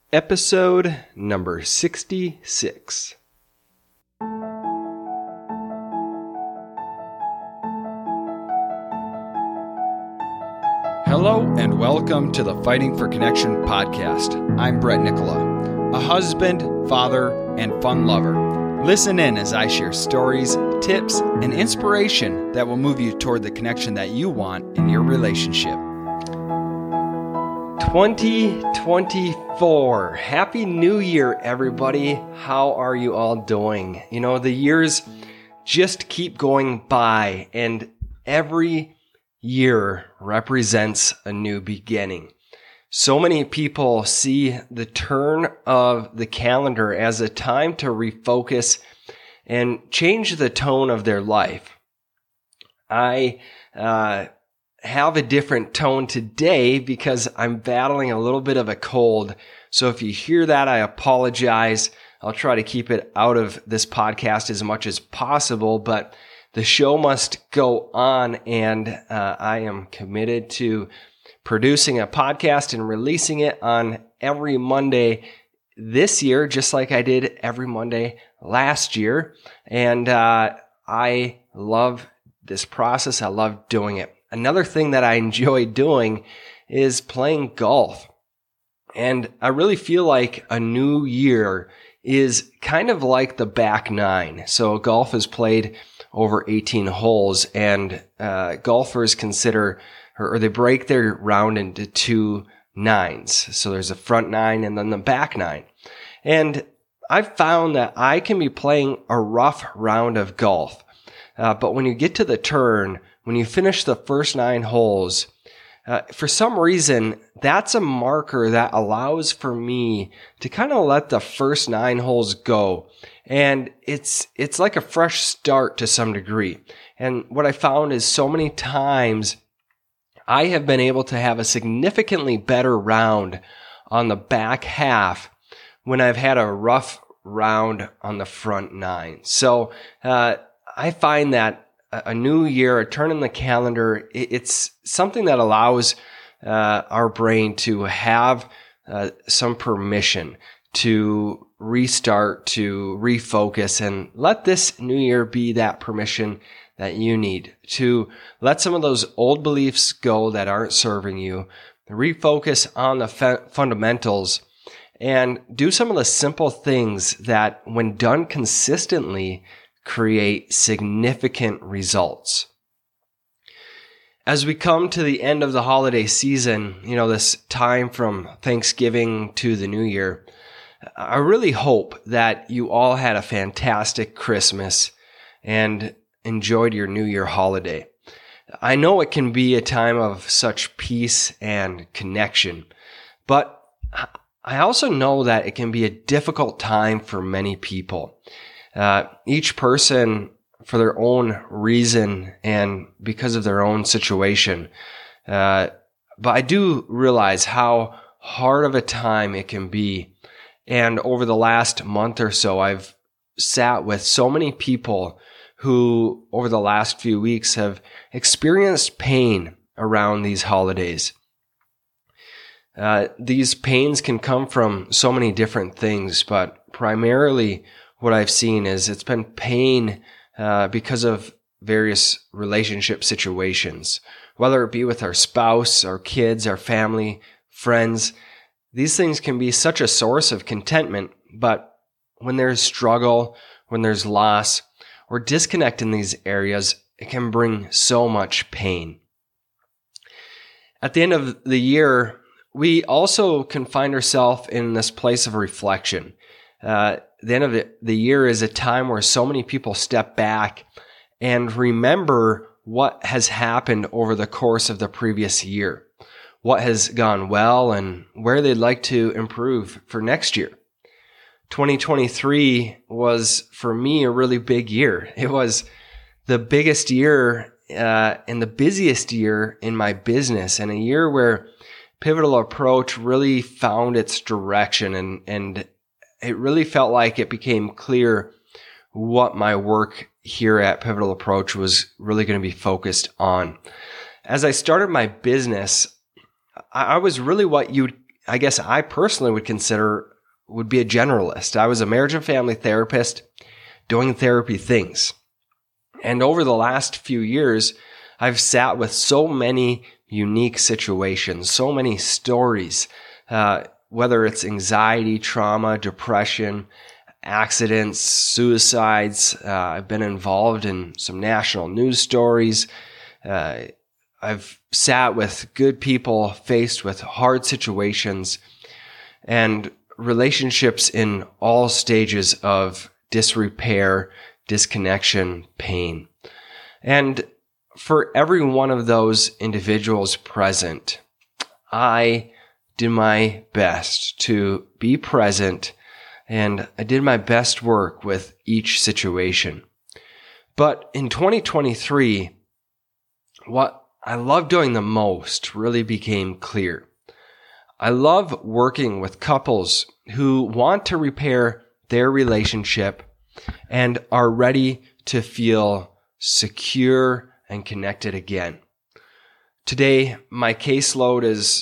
Episode number 66. Hello and welcome to the Fighting for Connection podcast. I'm Brett Nicola, a husband, father, and fun lover. Listen in as I share stories, tips, and inspiration that will move you toward the connection that you want in your relationship. 2024. Happy New Year, everybody. How are you all doing? You know, the years just keep going by, and every year represents a new beginning. So many people see the turn of the calendar as a time to refocus and change the tone of their life. I have a different tone today because I'm battling a little bit of a cold. So if you hear that, I apologize. I'll try to keep it out of this podcast as much as possible, but the show must go on, and I am committed to producing a podcast and releasing it on every Monday this year, just like I did every Monday last year. And I love this process. I love doing it. Another thing that I enjoy doing is playing golf. And I really feel like a new year is kind of like the back nine. So golf is played over 18 holes, and golfers consider, or they break their round into two nines. So there's a front nine and then the back nine. And I've found that I can be playing a rough round of golf. But when you get to the turn, when you finish the first 9 holes, for some reason, that's a marker that allows for me to kind of let the first 9 holes go. And it's like a fresh start to some degree. And what I found is so many times I have been able to have a significantly better round on the back half when I've had a rough round on the front 9. So I find that a new year, a turn in the calendar, it's something that allows our brain to have some permission to restart, to refocus, and let this new year be that permission that you need to let some of those old beliefs go that aren't serving you, refocus on the fundamentals, and do some of the simple things that, when done consistently, create significant results. As we come to the end of the holiday season, you know, this time from Thanksgiving to the New Year, I really hope that you all had a fantastic Christmas and enjoyed your New Year holiday. I know it can be a time of such peace and connection, but I also know that it can be a difficult time for many people. Each person, for their own reason and because of their own situation. But I do realize how hard of a time it can be. And over the last month or so, I've sat with so many people who, over the last few weeks, have experienced pain around these holidays. These pains can come from so many different things, but primarily what I've seen is it's been pain because of various relationship situations, whether it be with our spouse, our kids, our family, friends. These things can be such a source of contentment, but when there's struggle, when there's loss, or disconnect in these areas, it can bring so much pain. At the end of the year, we also can find ourselves in this place of reflection. The end of the year is a time where so many people step back and remember what has happened over the course of the previous year, what has gone well, and where they'd like to improve for next year. 2023 was, for me, a really big year. It was the biggest year and the busiest year in my business, and a year where Pivotal Approach really found its direction, and it really felt like it became clear what my work here at Pivotal Approach was really going to be focused on. As I started my business, I was really what you'd I guess I personally would consider would be a generalist. I was a marriage and family therapist doing therapy things. And over the last few years, I've sat with so many unique situations, so many stories, whether it's anxiety, trauma, depression, accidents, suicides. I've been involved in some national news stories. I've sat with good people faced with hard situations and relationships in all stages of disrepair, disconnection, pain. And for every one of those individuals present, I did my best to be present, and I did my best work with each situation. But in 2023, what I love doing the most really became clear. I love working with couples who want to repair their relationship and are ready to feel secure and connected again. Today, my caseload is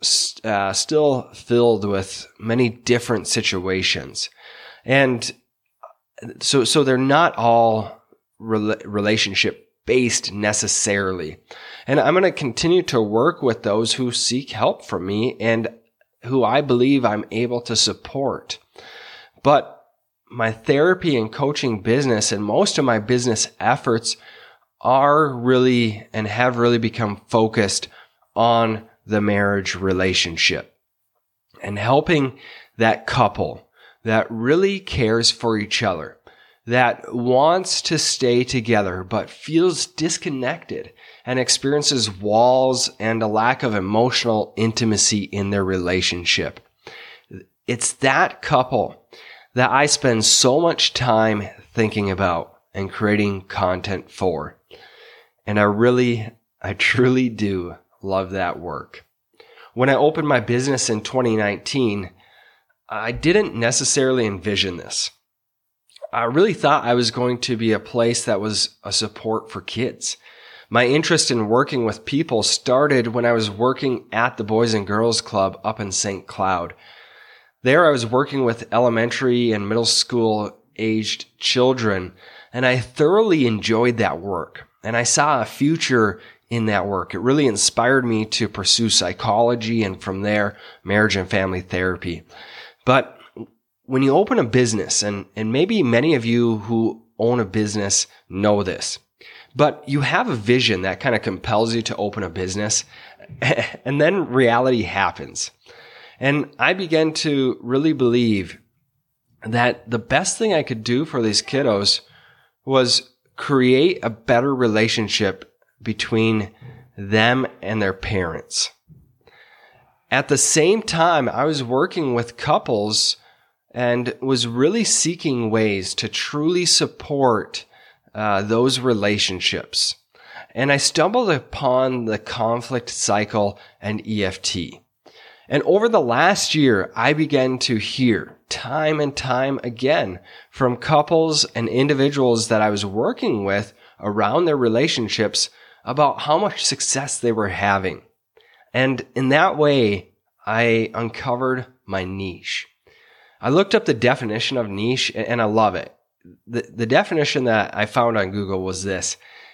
still filled with many different situations. And so they're not all relationship based necessarily. And I'm going to continue to work with those who seek help from me and who I believe I'm able to support. But my therapy and coaching business and most of my business efforts are really and have really become focused on the marriage relationship and helping that couple that really cares for each other, that wants to stay together but feels disconnected and experiences walls and a lack of emotional intimacy in their relationship. It's that couple that I spend so much time thinking about and creating content for. And I truly do love that work. When I opened my business in 2019, I didn't necessarily envision this. I really thought I was going to be a place that was a support for kids. My interest in working with people started when I was working at the Boys and Girls Club up in St. Cloud. There I was working with elementary and middle school aged children, and I thoroughly enjoyed that work. And I saw a future in that work. It really inspired me to pursue psychology and from there, marriage and family therapy. But when you open a business, and maybe many of you who own a business know this, but you have a vision that kind of compels you to open a business, and then reality happens. And I began to really believe that the best thing I could do for these kiddos was create a better relationship between them and their parents. At the same time, I was working with couples and was really seeking ways to truly support those relationships. And I stumbled upon the conflict cycle and EFT. And over the last year, I began to hear time and time again from couples and individuals that I was working with around their relationships about how much success they were having. And in that way, I uncovered my niche. I looked up the definition of niche and I love it. The definition that I found on Google was this.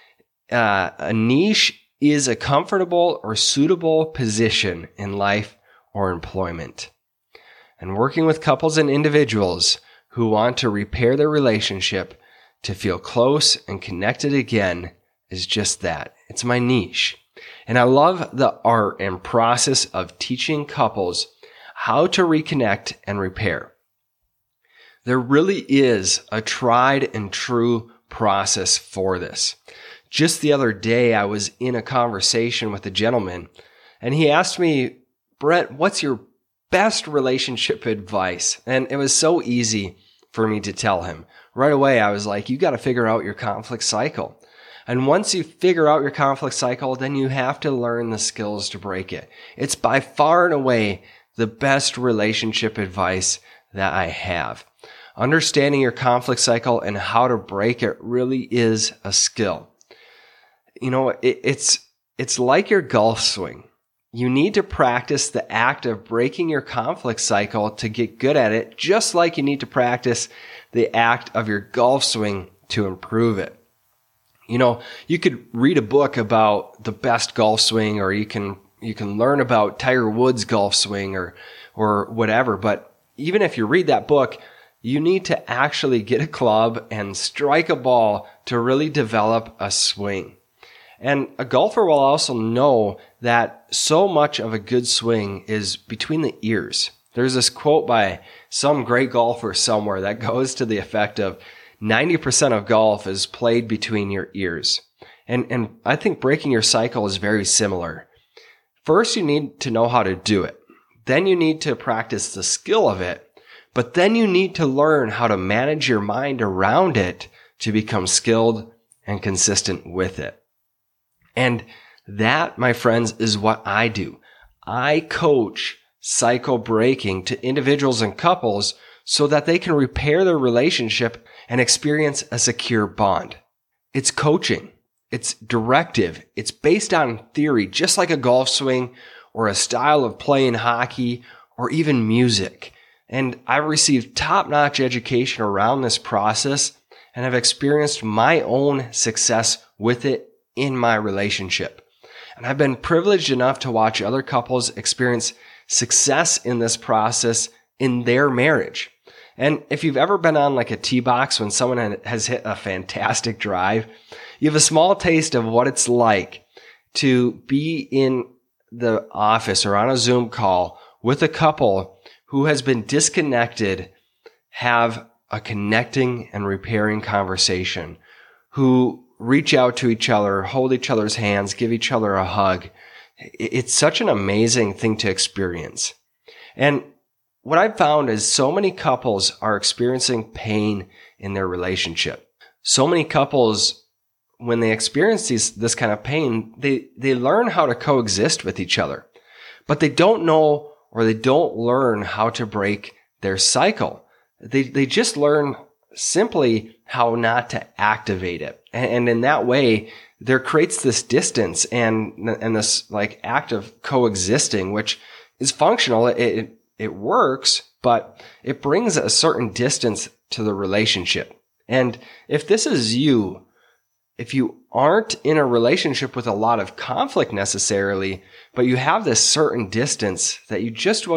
A niche is a comfortable or suitable position in life or employment. And working with couples and individuals who want to repair their relationship to feel close and connected again is just that. It's my niche. And I love the art and process of teaching couples how to reconnect and repair. There really is a tried and true process for this. Just the other day, I was in a conversation with a gentleman, and he asked me, Brett, what's your best relationship advice? And it was so easy for me to tell him. Right away, I was like, you got to figure out your conflict cycle. And once you figure out your conflict cycle, then you have to learn the skills to break it. It's by far and away the best relationship advice that I have. Understanding your conflict cycle and how to break it really is a skill. You know, it's like your golf swing. you need to practice the act of breaking your conflict cycle to get good at it, just like you need to practice the act of your golf swing to improve it. You know, you could read a book about the best golf swing, or you can learn about Tiger Woods' golf swing or whatever. But even if you read that book, you need to actually get a club and strike a ball to really develop a swing. And a golfer will also know that so much of a good swing is between the ears. There's this quote by some great golfer somewhere that goes to the effect of 90% of golf is played between your ears. And I think breaking your cycle is very similar. First, you need to know how to do it. Then you need to practice the skill of it. But then you need to learn how to manage your mind around it to become skilled and consistent with it. And that, my friends, is what I do. I coach cycle breaking to individuals and couples so that they can repair their relationship and experience a secure bond. It's coaching. It's directive. It's based on theory, just like a golf swing or a style of play in hockey or even music. And I've received top-notch education around this process and have experienced my own success with it in my relationship. And I've been privileged enough to watch other couples experience success in this process in their marriage. And if you've ever been on like a tee box when someone has hit a fantastic drive, you have a small taste of what it's like to be in the office or on a Zoom call with a couple who has been disconnected, have a connecting and repairing conversation, who reach out to each other, hold each other's hands, give each other a hug. It's such an amazing thing to experience. And what I've found is so many couples are experiencing pain in their relationship. So many couples, when they experience this kind of pain, they learn how to coexist with each other, but they don't know or they don't learn how to break their cycle. They just learn simply how not to activate it. And in that way, there creates this distance and this like act of coexisting, which is functional. It works, but it brings a certain distance to the relationship. And if this is you, if you aren't in a relationship with a lot of conflict necessarily, but you have this certain distance that you just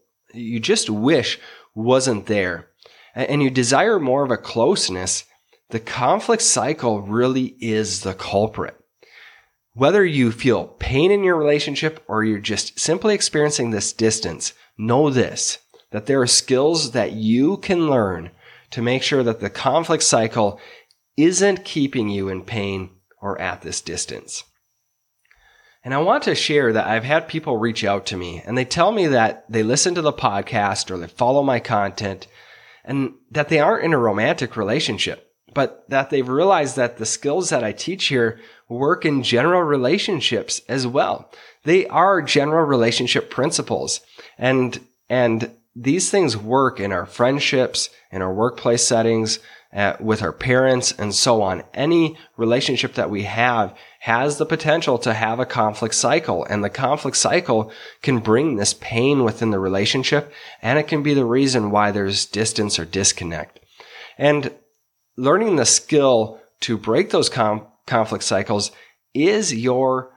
wish wasn't there, and you desire more of a closeness, the conflict cycle really is the culprit. Whether you feel pain in your relationship or you're just simply experiencing this distance, know this, that there are skills that you can learn to make sure that the conflict cycle isn't keeping you in pain or at this distance. And I want to share that I've had people reach out to me and they tell me that they listen to the podcast or they follow my content and that they aren't in a romantic relationship, but that they've realized that the skills that I teach here work in general relationships as well. They are general relationship principles. And these things work in our friendships, in our workplace settings, with our parents, and so on. Any relationship that we have has the potential to have a conflict cycle, and the conflict cycle can bring this pain within the relationship, and it can be the reason why there's distance or disconnect. And learning the skill to break those conflict cycles is it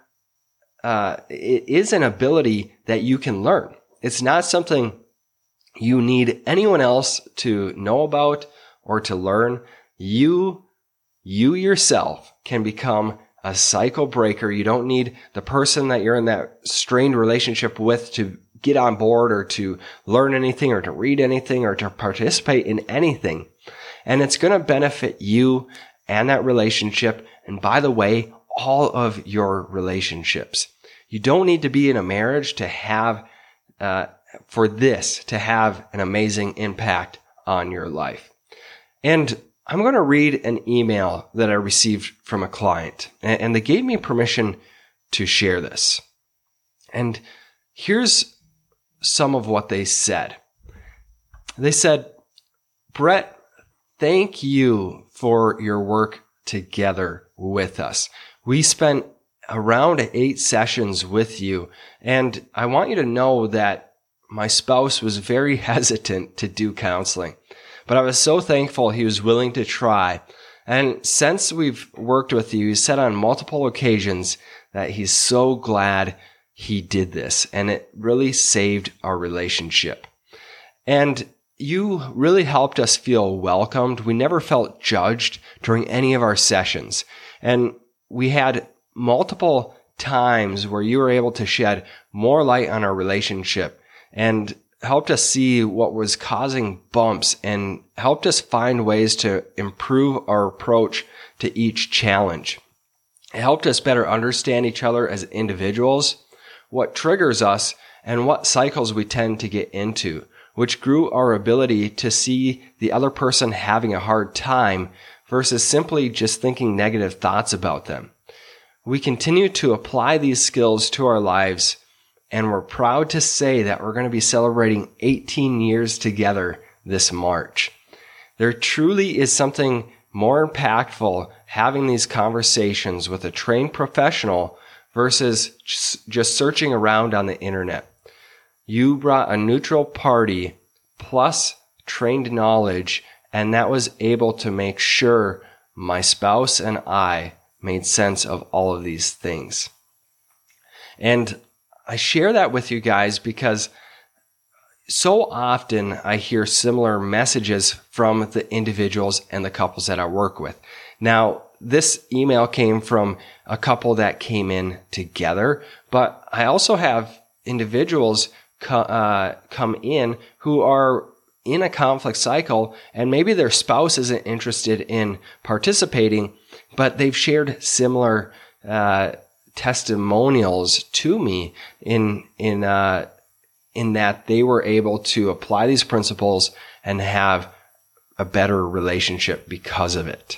is an ability that you can learn. It's not something you need anyone else to know about or to learn. You yourself can become a cycle breaker. You don't need the person that you're in that strained relationship with to get on board or to learn anything or to read anything or to participate in anything. And it's going to benefit you and that relationship. And by the way, all of your relationships. You don't need to be in a marriage to have, for this to have an amazing impact on your life. And I'm going to read an email that I received from a client, and they gave me permission to share this. And here's some of what they said. They said, Brett, thank you for your work together with us. We spent around 8 sessions with you. And I want you to know that my spouse was very hesitant to do counseling, but I was so thankful he was willing to try. And since we've worked with you, he said on multiple occasions that he's so glad he did this, and it really saved our relationship. And you really helped us feel welcomed. We never felt judged during any of our sessions. And we had multiple times where you were able to shed more light on our relationship and helped us see what was causing bumps and helped us find ways to improve our approach to each challenge. It helped us better understand each other as individuals, what triggers us, and what cycles we tend to get into, which grew our ability to see the other person having a hard time versus simply just thinking negative thoughts about them. We continue to apply these skills to our lives, and we're proud to say that we're going to be celebrating 18 years together this March. There truly is something more impactful having these conversations with a trained professional versus just searching around on the internet. You brought a neutral party plus trained knowledge, and that was able to make sure my spouse and I made sense of all of these things. And I share that with you guys because so often I hear similar messages from the individuals and the couples that I work with. Now, this email came from a couple that came in together, but I also have individuals come in who are in a conflict cycle, and maybe their spouse isn't interested in participating, but they've shared similar testimonials to me in that they were able to apply these principles and have a better relationship because of it.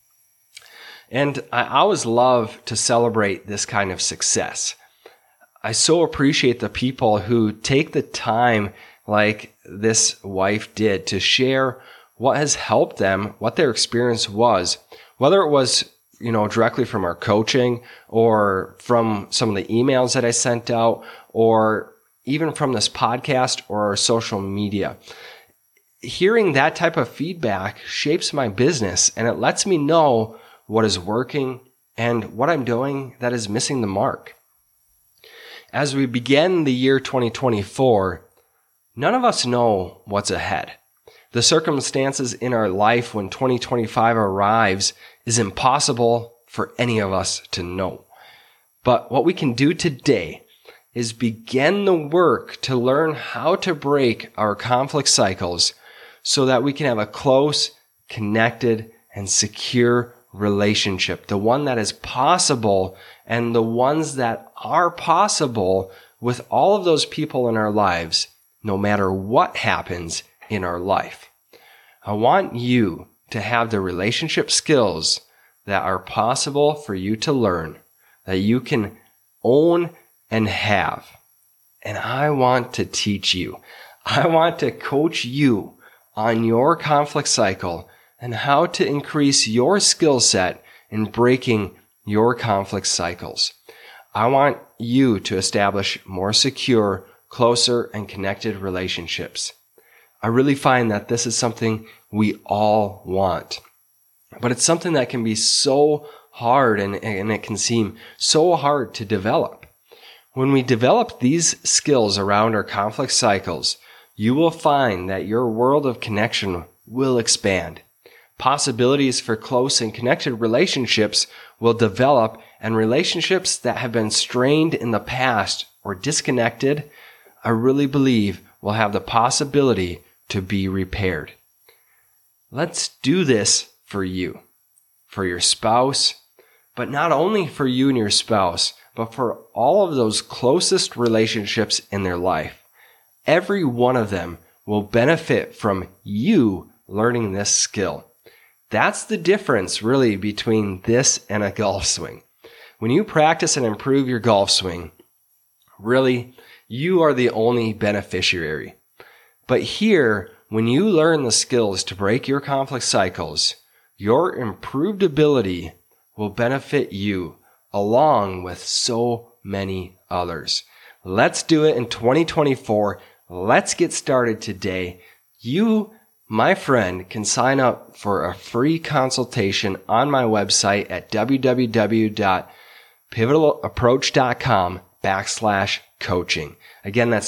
And I always love to celebrate this kind of success. I so appreciate the people who take the time like this wife did to share what has helped them, what their experience was, whether it was directly from our coaching or from some of the emails that I sent out or even from this podcast or our social media. Hearing that type of feedback shapes my business, and it lets me know what is working and what I'm doing that is missing the mark. As we begin the year 2024, none of us know what's ahead. The circumstances in our life when 2025 arrives is impossible for any of us to know. But what we can do today is begin the work to learn how to break our conflict cycles so that we can have a close, connected, and secure relationship. The one that is possible and the ones that are possible with all of those people in our lives, no matter what happens in our life. I want you to have the relationship skills that are possible for you to learn, that you can own and have. And I want to teach you. I want to coach you on your conflict cycle and how to increase your skill set in breaking your conflict cycles. I want you to establish more secure, closer, and connected relationships. I really find that this is something we all want, but it's something that can be so hard and it can seem so hard to develop. When we develop these skills around our conflict cycles, you will find that your world of connection will expand. Possibilities for close and connected relationships will develop, and relationships that have been strained in the past or disconnected, I really believe will have the possibility to be repaired. Let's do this for you, for your spouse, but not only for you and your spouse, but for all of those closest relationships in their life. Every one of them will benefit from you learning this skill. That's the difference really between this and a golf swing. When you practice and improve your golf swing, really, you are the only beneficiary. But here, when you learn the skills to break your conflict cycles, your improved ability will benefit you along with so many others. Let's do it in 2024. Let's get started today. You, my friend, can sign up for a free consultation on my website at www.pivotalapproach.com/coaching. Again, that's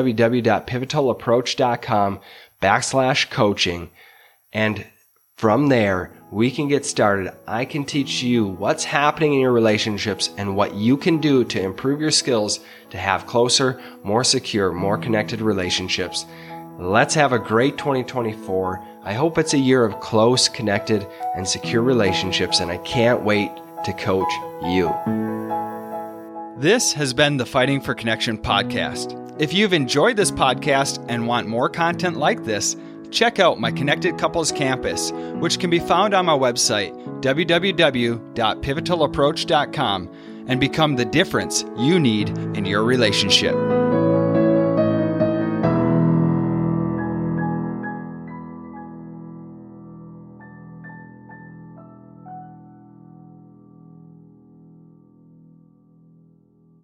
www.pivotalapproach.com/coaching. And from there, we can get started. I can teach you what's happening in your relationships and what you can do to improve your skills to have closer, more secure, more connected relationships. Let's have a great 2024. I hope it's a year of close, connected, and secure relationships, and I can't wait to coach you. This has been the Fighting for Connection podcast. If you've enjoyed this podcast and want more content like this, check out my Connected Couples Campus, which can be found on my website, www.pivotalapproach.com, and become the difference you need in your relationship.